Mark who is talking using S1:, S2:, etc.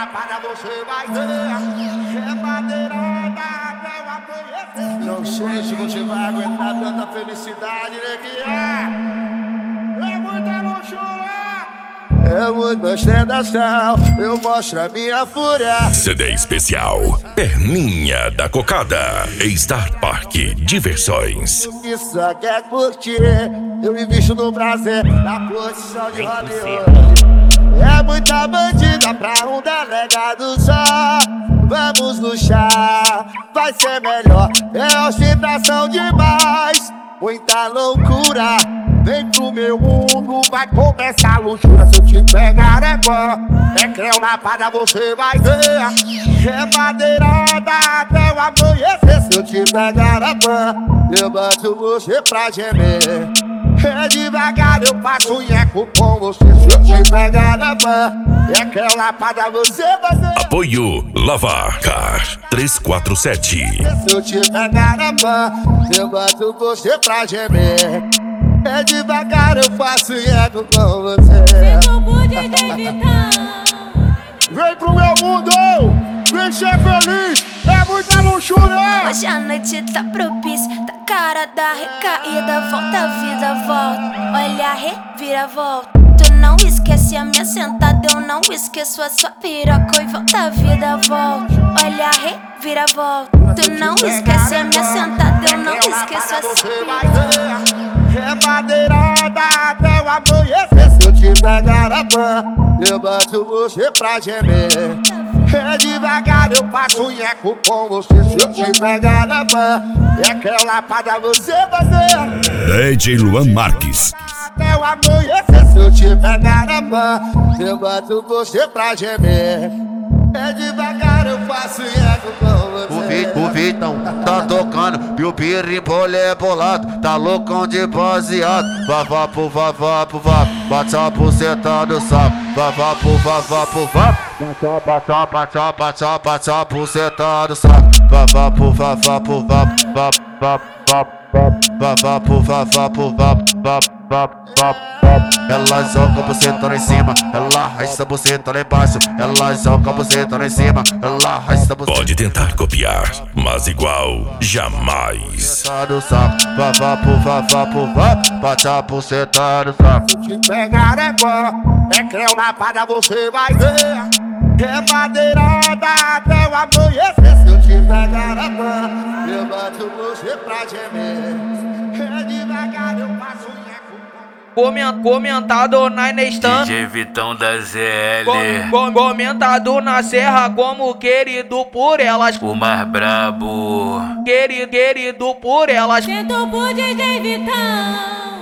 S1: lapada você vai ver. É madeirada até o amanhecer. Não sei se você vai aguentar tanta felicidade, neguinha. É muita luxúria. É muito ostentação, eu mostro a minha fúria.
S2: CD especial Perninha da Cocada, Star Park Diversões.
S1: Que só quer curtir, eu me visto no prazer, na posição de Robin. É muita bandida pra um delegado só. Vamos luxar, vai ser melhor. É ostentação demais, muita loucura. Vem pro meu mundo, vai começar a luxúria. Se eu te pegar é bom, é creu na pada você vai ver. É madeirada até o amanhecer. Se eu te pegar é bom, eu bato você pra gemer. É devagar, eu faço nheco com você. Se eu te pegar é bom, é creu na pada você vai ver.
S2: Apoio Lavacar 347.
S1: Se eu te pegar é bom, eu bato você pra gemer. É devagar, eu faço ego com você. Vem pro meu mundo, vem ser feliz, é muita luxúria.
S3: Hoje a noite tá propícia, tá cara da recaída. Volta a vida, volta, olha a reviravolta. Tu não esquece a minha sentada, eu não esqueço a sua piroca. E volta a vida, volta, olha a reviravolta. Tu não esquece a minha sentada, eu não esqueço a sua piroca.
S1: É madeirada até o amanhecer. Se eu te pegar a pan, eu bato você pra gemer. É devagar, eu faço nheco com você. Se eu te pegar a pan, é creu lapada você vai ver.
S2: DJ Luan Marques.
S1: Até o amanhecer. Se eu te pegar a pan, eu bato você pra gemer. É devagar, eu faço nheco com você.
S4: O Vitão tá tocando, e o pirimbolé bolado, tá loucão de baseado. Vavá pro vavá pro vá, bate a buceta do saco. Vavá pro vavá pro vá, bate a buceta do saco. Vavá pro vavá pro vá, vavá pro vavá pro vá. Ela joga a buceta lá em cima, ela arrasta a buceta lá embaixo. Ela joga a buceta lá em cima, ela arrasta a buceta.
S2: Pode tentar copiar, mas igual jamais.
S4: Do saco, vavá pro vá, bate a buceta do saco.
S1: Se te pegar é bom, é creu na pada você vai ver. É madeirada até o amanhecer. Se eu te pegar é bom, eu bato você pra gemer. É devagar, eu faço nheco.
S5: Comentado na Nestan,
S6: DJ Vitão da ZL,
S5: comentado na Serra como querido por elas.
S6: o mais brabo.
S5: Querido por elas.
S3: Sento pro DJ Vitão.